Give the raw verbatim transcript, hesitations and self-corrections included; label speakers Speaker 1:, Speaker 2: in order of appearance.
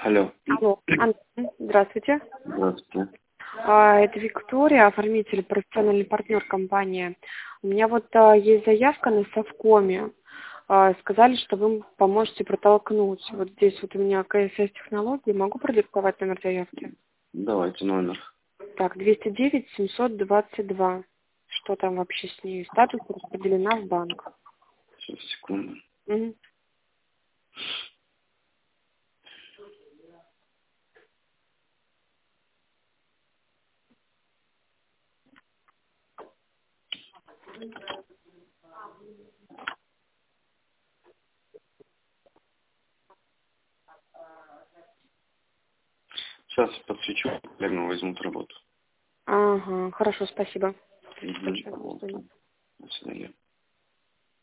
Speaker 1: Алло.
Speaker 2: Алло, Антон, здравствуйте.
Speaker 1: Здравствуйте.
Speaker 2: А, Это Виктория, оформитель, профессиональный партнер компании. У меня вот а, есть заявка на Совкоме. А, Сказали, что вы поможете протолкнуть. Вот здесь вот у меня КСС технологии. Могу продиктовать номер заявки?
Speaker 1: Давайте номер.
Speaker 2: Так, двести девять семьсот двадцать два. Что там вообще с ней? Статус распределена в банк.
Speaker 1: Сейчас, секунду.
Speaker 2: Мгм.
Speaker 1: Сейчас подсвечу, наверное, возьмут работу.
Speaker 2: Ага, хорошо, спасибо.
Speaker 1: Мгм.
Speaker 2: Большое. До свидания.
Speaker 1: До свидания.